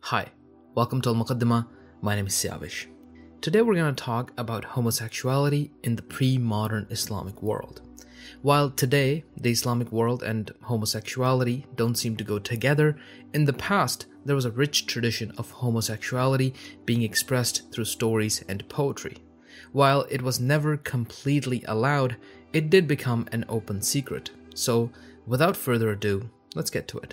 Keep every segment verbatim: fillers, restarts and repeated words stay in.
Hi, welcome to Al-Muqaddimah. My name is Siavish. Today we're going to talk about homosexuality in the pre-modern Islamic world. While today the Islamic world and homosexuality don't seem to go together, in the past there was a rich tradition of homosexuality being expressed through stories and poetry. While it was never completely allowed, it did become an open secret. So, without further ado, let's get to it.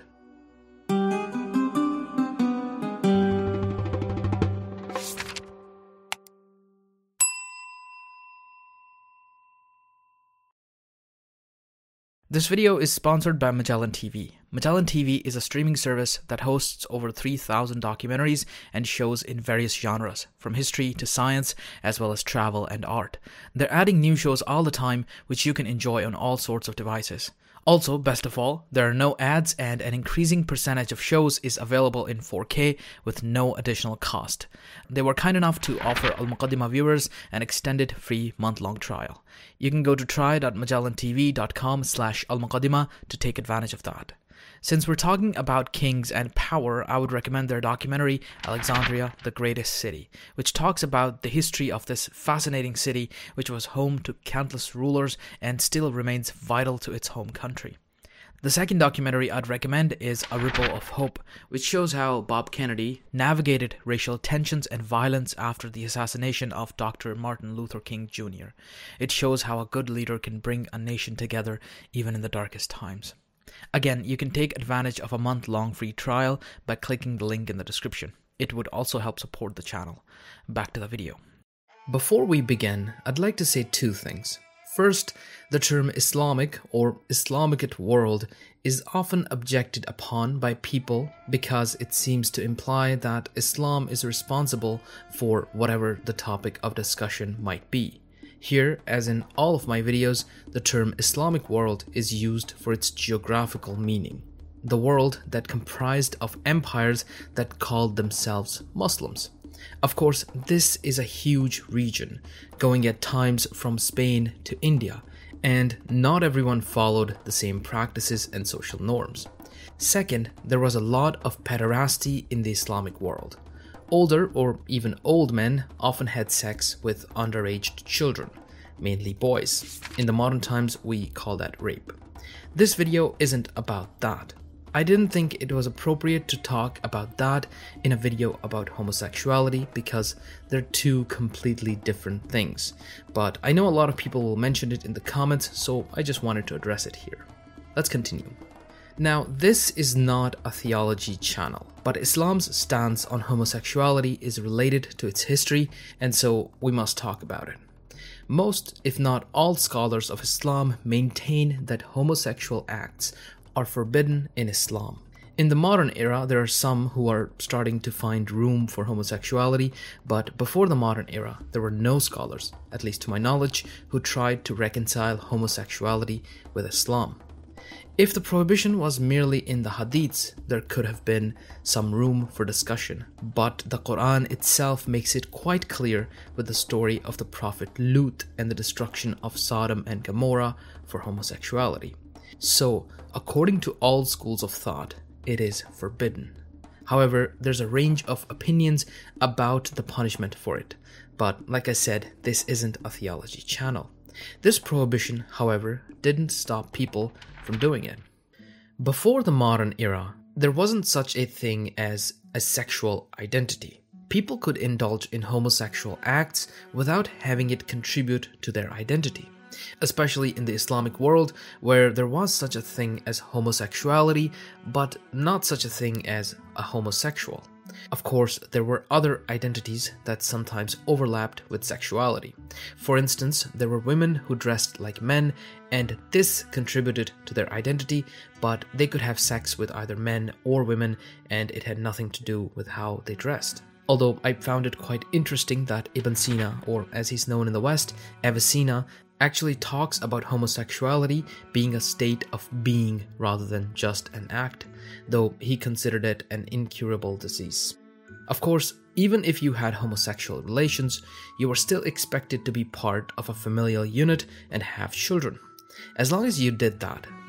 This video is sponsored by Magellan T V. Magellan T V is a streaming service that hosts over three thousand documentaries and shows in various genres, from history to science, as well as travel and art. They're adding new shows all the time, which you can enjoy on all sorts of devices. Also, best of all, there are no ads and an increasing percentage of shows is available in four K with no additional cost. They were kind enough to offer Al-Muqaddimah viewers an extended free month-long trial. You can go to try dot magellan t v dot com slash al-muqaddimah to take advantage of that. Since we're talking about kings and power, I would recommend their documentary, Alexandria, the Greatest City, which talks about the history of this fascinating city, which was home to countless rulers and still remains vital to its home country. The second documentary I'd recommend is A Ripple of Hope, which shows how Bob Kennedy navigated racial tensions and violence after the assassination of Doctor Martin Luther King Junior It shows how a good leader can bring a nation together even in the darkest times. Again, you can take advantage of a month-long free trial by clicking the link in the description. It would also help support the channel. Back to the video. Before we begin, I'd like to say two things. First, the term Islamic or Islamicate world is often objected upon by people because it seems to imply that Islam is responsible for whatever the topic of discussion might be. Here, as in all of my videos, the term Islamic world is used for its geographical meaning. The world that comprised of empires that called themselves Muslims. Of course, this is a huge region, going at times from Spain to India, and not everyone followed the same practices and social norms. Second, there was a lot of pederasty in the Islamic world. Older or even old men often had sex with underage children, mainly boys. In the modern times, we call that rape. This video isn't about that. I didn't think it was appropriate to talk about that in a video about homosexuality because they're two completely different things. But I know a lot of people will mention it in the comments, so I just wanted to address it here. Let's continue. Now, this is not a theology channel, but Islam's stance on homosexuality is related to its history, and so we must talk about it. Most, if not all, scholars of Islam maintain that homosexual acts are forbidden in Islam. In the modern era, there are some who are starting to find room for homosexuality, but before the modern era, there were no scholars, at least to my knowledge, who tried to reconcile homosexuality with Islam. If the prohibition was merely in the hadiths, there could have been some room for discussion, but the Quran itself makes it quite clear with the story of the Prophet Lut and the destruction of Sodom and Gomorrah for homosexuality. So, according to all schools of thought, it is forbidden. However, there's a range of opinions about the punishment for it, but like I said, this isn't a theology channel. This prohibition, however, didn't stop people from doing it. Before the modern era, there wasn't such a thing as a sexual identity. People could indulge in homosexual acts without having it contribute to their identity, especially in the Islamic world where there was such a thing as homosexuality, but not such a thing as a homosexual. Of course, there were other identities that sometimes overlapped with sexuality. For instance, there were women who dressed like men, and this contributed to their identity, but they could have sex with either men or women, and it had nothing to do with how they dressed. Although I found it quite interesting that Ibn Sina, or as he's known in the West, Avicenna, actually talks about homosexuality being a state of being rather than just an act, though he considered it an incurable disease. Of course, even if you had homosexual relations, you were still expected to be part of a familial unit and have children. As long as you did that,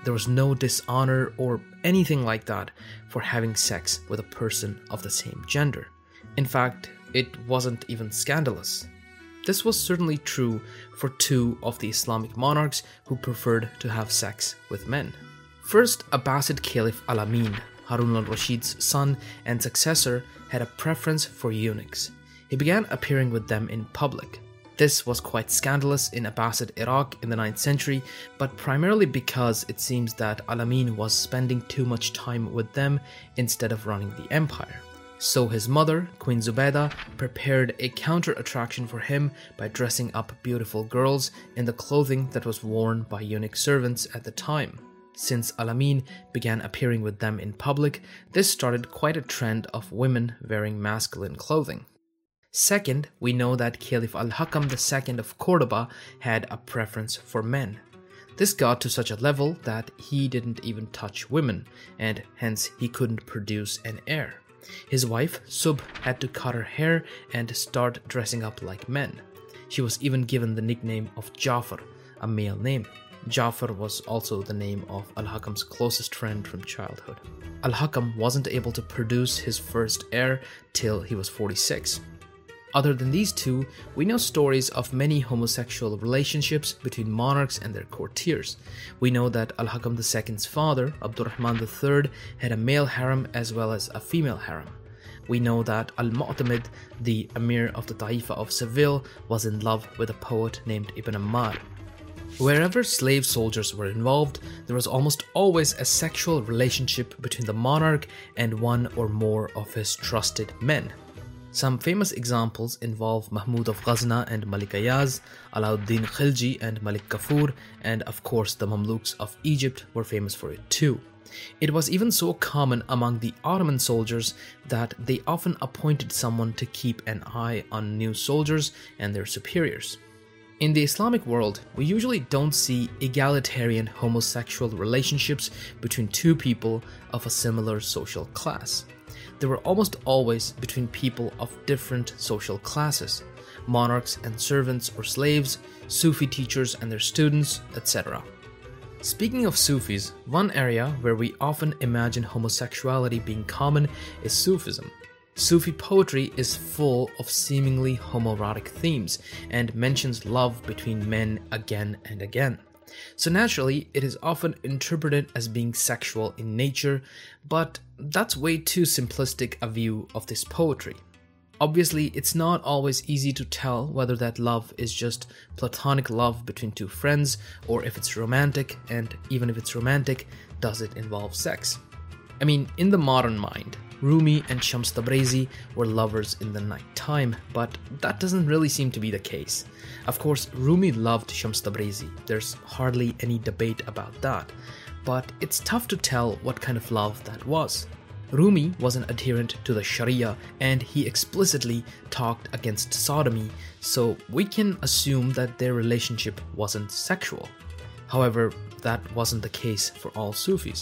there was no dishonor or anything like that for having sex with a person of the same gender. In fact, it wasn't even scandalous. This was certainly true for two of the Islamic monarchs who preferred to have sex with men. First, Abbasid Caliph Al-Amin, Harun al-Rashid's son and successor, had a preference for eunuchs. He began appearing with them in public. This was quite scandalous in Abbasid Iraq in the ninth century, but primarily because it seems that Al-Amin was spending too much time with them instead of running the empire. So his mother, Queen Zubaydah, prepared a counter-attraction for him by dressing up beautiful girls in the clothing that was worn by eunuch servants at the time. Since Al-Amin began appearing with them in public, this started quite a trend of women wearing masculine clothing. Second, we know that Caliph Al-Hakam the Second of Cordoba had a preference for men. This got to such a level that he didn't even touch women, and hence he couldn't produce an heir. His wife, Subh, had to cut her hair and start dressing up like men. She was even given the nickname of Jafar, a male name. Jafar was also the name of Al-Hakam's closest friend from childhood. Al-Hakam wasn't able to produce his first heir till he was forty-six. Other than these two, we know stories of many homosexual relationships between monarchs and their courtiers. We know that Al-Hakam the Second's father, Abdurrahman the Third, had a male harem as well as a female harem. We know that Al-Mu'tamid, the emir of the Taifa of Seville, was in love with a poet named Ibn Ammar. Wherever slave soldiers were involved, there was almost always a sexual relationship between the monarch and one or more of his trusted men. Some famous examples involve Mahmud of Ghazna and Malik Ayaz, Alauddin Khilji and Malik Kafur, and of course the Mamluks of Egypt were famous for it too. It was even so common among the Ottoman soldiers that they often appointed someone to keep an eye on new soldiers and their superiors. In the Islamic world, we usually don't see egalitarian homosexual relationships between two people of a similar social class. They were almost always between people of different social classes, monarchs and servants or slaves, Sufi teachers and their students, et cetera. Speaking of Sufis, one area where we often imagine homosexuality being common is Sufism. Sufi poetry is full of seemingly homoerotic themes and mentions love between men again and again. So naturally, it is often interpreted as being sexual in nature, but that's way too simplistic a view of this poetry. Obviously, it's not always easy to tell whether that love is just platonic love between two friends or if it's romantic, and even if it's romantic, does it involve sex? I mean, in the modern mind, Rumi and Shams Tabrizi were lovers in the night time, but that doesn't really seem to be the case. Of course, Rumi loved Shams Tabrizi, there's hardly any debate about that, but it's tough to tell what kind of love that was. Rumi was an adherent to the Sharia and he explicitly talked against sodomy, so we can assume that their relationship wasn't sexual. However, that wasn't the case for all Sufis.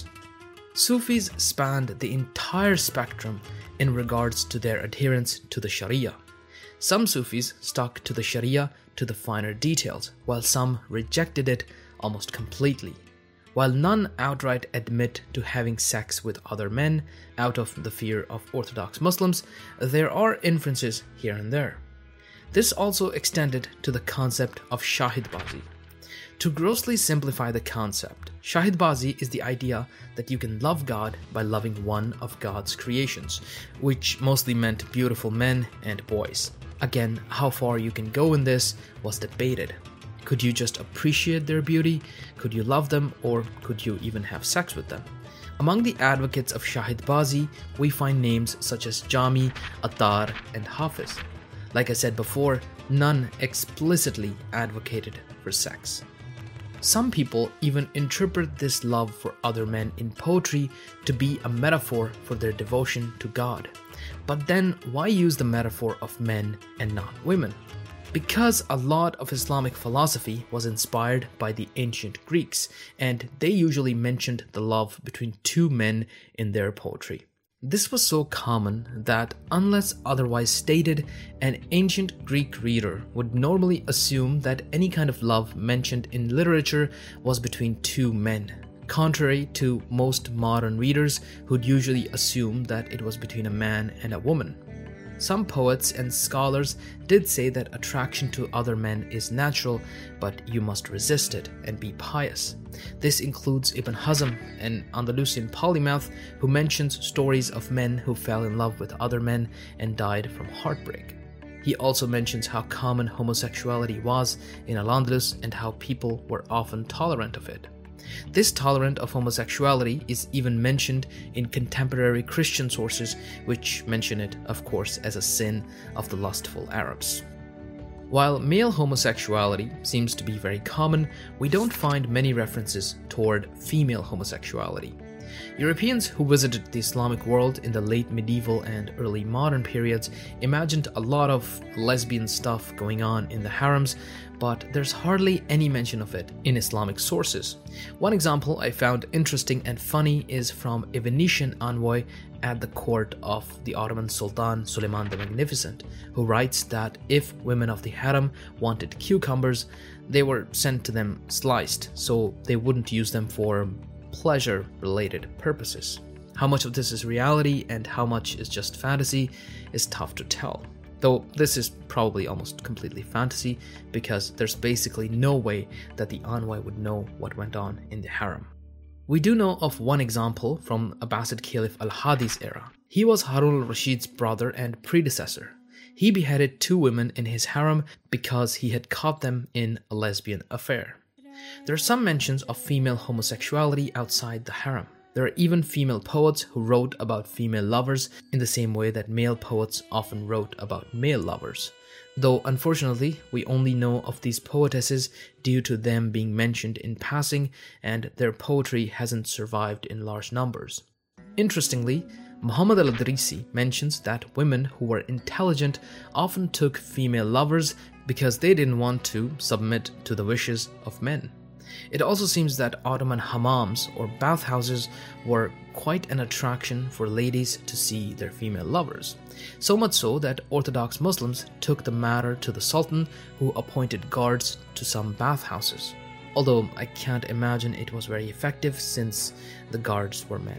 Sufis spanned the entire spectrum in regards to their adherence to the Sharia. Some Sufis stuck to the Sharia to the finer details, while some rejected it almost completely. While none outright admit to having sex with other men out of the fear of Orthodox Muslims, there are inferences here and there. This also extended to the concept of Shahidbazi. To grossly simplify the concept, Shahidbazi is the idea that you can love God by loving one of God's creations, which mostly meant beautiful men and boys. Again, how far you can go in this was debated. Could you just appreciate their beauty? Could you love them? Or could you even have sex with them? Among the advocates of Shahidbazi, we find names such as Jami, Attar, and Hafiz. Like I said before, none explicitly advocated for sex. Some people even interpret this love for other men in poetry to be a metaphor for their devotion to God. But then why use the metaphor of men and not women? Because a lot of Islamic philosophy was inspired by the ancient Greeks, and they usually mentioned the love between two men in their poetry. This was so common that, unless otherwise stated, an ancient Greek reader would normally assume that any kind of love mentioned in literature was between two men. contrary to most modern readers who'd usually assume that it was between a man and a woman. Some poets and scholars did say that attraction to other men is natural, but you must resist it and be pious. This includes Ibn Hazm, an Andalusian polymath who mentions stories of men who fell in love with other men and died from heartbreak. He also mentions how common homosexuality was in Al-Andalus and how people were often tolerant of it. This tolerance of homosexuality is even mentioned in contemporary Christian sources, which mention it, of course, as a sin of the lustful Arabs. While male homosexuality seems to be very common, we don't find many references toward female homosexuality. Europeans who visited the Islamic world in the late medieval and early modern periods imagined a lot of lesbian stuff going on in the harems, but there's hardly any mention of it in Islamic sources. One example I found interesting and funny is from a Venetian envoy at the court of the Ottoman Sultan Suleiman the Magnificent, who writes that if women of the harem wanted cucumbers, they were sent to them sliced, so they wouldn't use them for pleasure-related purposes. How much of this is reality and how much is just fantasy is tough to tell. Though this is probably almost completely fantasy, because there's basically no way that the envoy would know what went on in the harem. We do know of one example from Abbasid Caliph al-Hadi's era. He was Harun al-Rashid's brother and predecessor. He beheaded two women in his harem because he had caught them in a lesbian affair. There are some mentions of female homosexuality outside the harem. There are even female poets who wrote about female lovers in the same way that male poets often wrote about male lovers. Though unfortunately, we only know of these poetesses due to them being mentioned in passing, and their poetry hasn't survived in large numbers. Interestingly, Muhammad al-Idrisi mentions that women who were intelligent often took female lovers because they didn't want to submit to the wishes of men. It also seems that Ottoman hammams or bathhouses were quite an attraction for ladies to see their female lovers. So much so that Orthodox Muslims took the matter to the Sultan, who appointed guards to some bathhouses. Although I can't imagine it was very effective since the guards were men.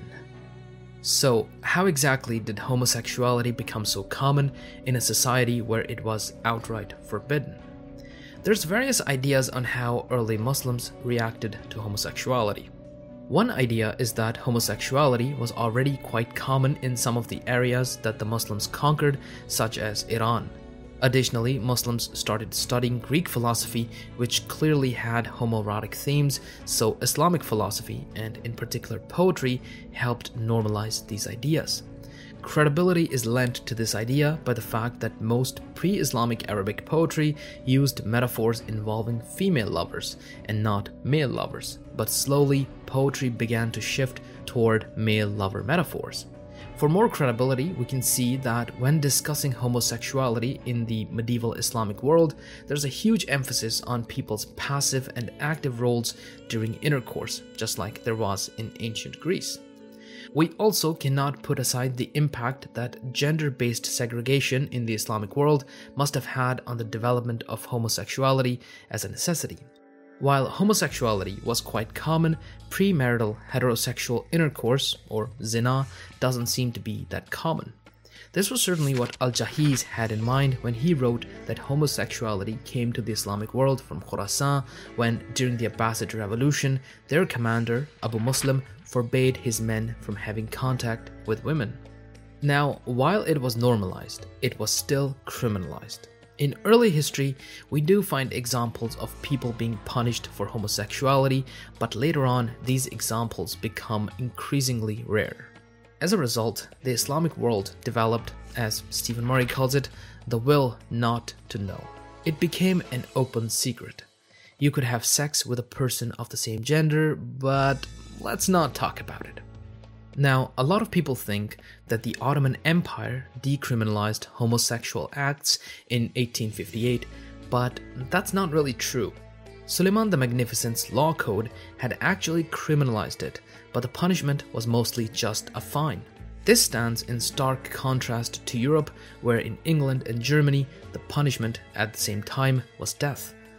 So, how exactly did homosexuality become so common in a society where it was outright forbidden? There's various ideas on how early Muslims reacted to homosexuality. One idea is that homosexuality was already quite common in some of the areas that the Muslims conquered, such as Iran. Additionally, Muslims started studying Greek philosophy, which clearly had homoerotic themes, so Islamic philosophy, and in particular poetry, helped normalize these ideas. Credibility is lent to this idea by the fact that most pre-Islamic Arabic poetry used metaphors involving female lovers and not male lovers, but slowly poetry began to shift toward male lover metaphors. For more credibility, we can see that when discussing homosexuality in the medieval Islamic world, there's a huge emphasis on people's passive and active roles during intercourse, just like there was in ancient Greece. We also cannot put aside the impact that gender-based segregation in the Islamic world must have had on the development of homosexuality as a necessity. While homosexuality was quite common, premarital heterosexual intercourse, or zina, doesn't seem to be that common. This was certainly what Al-Jahiz had in mind when he wrote that homosexuality came to the Islamic world from Khorasan when, during the Abbasid revolution, their commander, Abu Muslim, forbade his men from having contact with women. Now, while it was normalized, it was still criminalized. In early history, we do find examples of people being punished for homosexuality, but later on, these examples become increasingly rare. As a result, the Islamic world developed, as Stephen Murray calls it, the will not to know. It became an open secret. You could have sex with a person of the same gender, but let's not talk about it. Now, a lot of people think that the Ottoman Empire decriminalized homosexual acts in eighteen fifty-eight, but that's not really true. Suleiman the Magnificent's law code had actually criminalized it, but the punishment was mostly just a fine. This stands in stark contrast to Europe, where in England and Germany, the punishment at the same time was death.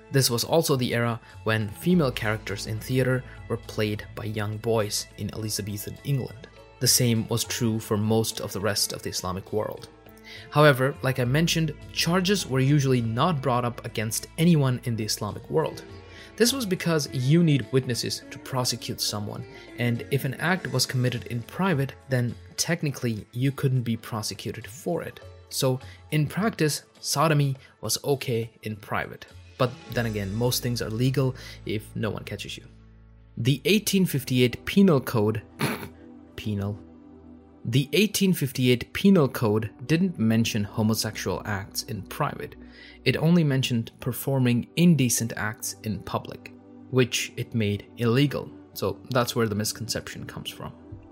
This was also the era when female characters in theatre were played by young boys in Elizabethan England. The same was true for most of the rest of the Islamic world. However, like I mentioned, charges were usually not brought up against anyone in the Islamic world. This was because you need witnesses to prosecute someone, and if an act was committed in private, then technically you couldn't be prosecuted for it. So in practice, sodomy was okay in private. But then again, most things are legal if no one catches you. The eighteen fifty-eight Penal Code Penal The eighteen fifty-eight Penal Code didn't mention homosexual acts in private. It only mentioned performing indecent acts in public, which it made illegal. So that's where the misconception comes from.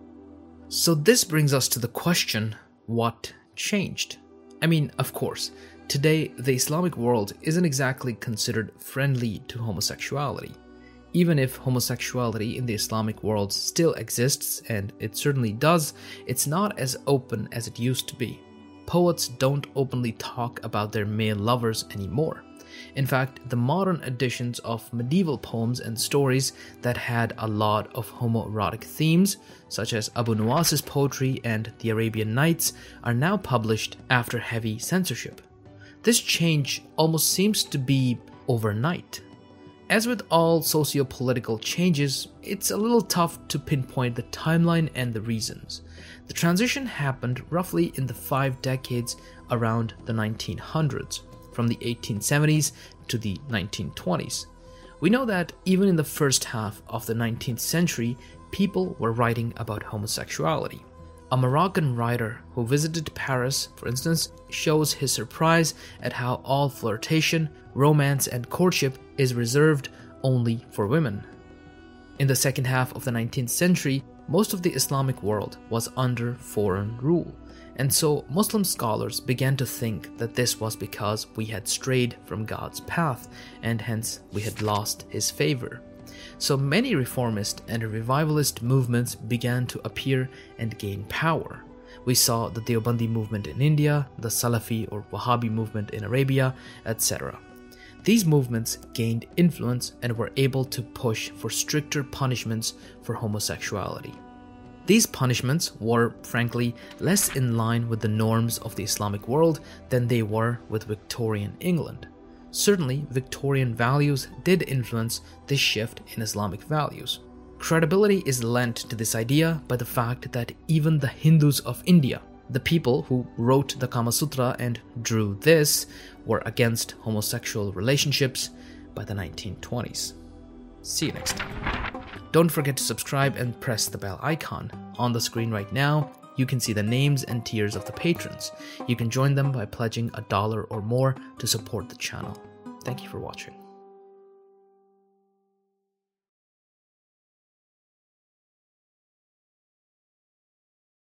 So this brings us to the question, what changed? I mean, of course, today the Islamic world isn't exactly considered friendly to homosexuality. Even if homosexuality in the Islamic world still exists, and it certainly does, it's not as open as it used to be. Poets don't openly talk about their male lovers anymore. In fact, the modern editions of medieval poems and stories that had a lot of homoerotic themes, such as Abu Nuwas's poetry and the Arabian Nights, are now published after heavy censorship. This change almost seems to be overnight. As with all socio-political changes, it's a little tough to pinpoint the timeline and the reasons. The transition happened roughly in the five decades around the nineteen hundreds, from the eighteen seventies to the nineteen twenties. We know that even in the first half of the nineteenth century, people were writing about homosexuality. A Moroccan writer who visited Paris, for instance, shows his surprise at how all flirtation, romance, and courtship is reserved only for women. In the second half of the nineteenth century, most of the Islamic world was under foreign rule, and so Muslim scholars began to think that this was because we had strayed from God's path, and hence we had lost His favor. So many reformist and revivalist movements began to appear and gain power. We saw the Deobandi movement in India, the Salafi or Wahhabi movement in Arabia, et cetera. These movements gained influence and were able to push for stricter punishments for homosexuality. These punishments were, frankly, less in line with the norms of the Islamic world than they were with Victorian England. Certainly, Victorian values did influence this shift in Islamic values. Credibility is lent to this idea by the fact that even the Hindus of India, the people who wrote the Kama Sutra and drew this, were against homosexual relationships by the nineteen twenties. See you next time. Don't forget to subscribe and press the bell icon. On the screen right now, you can see the names and tiers of the patrons. You can join them by pledging a dollar or more to support the channel. Thank you for watching.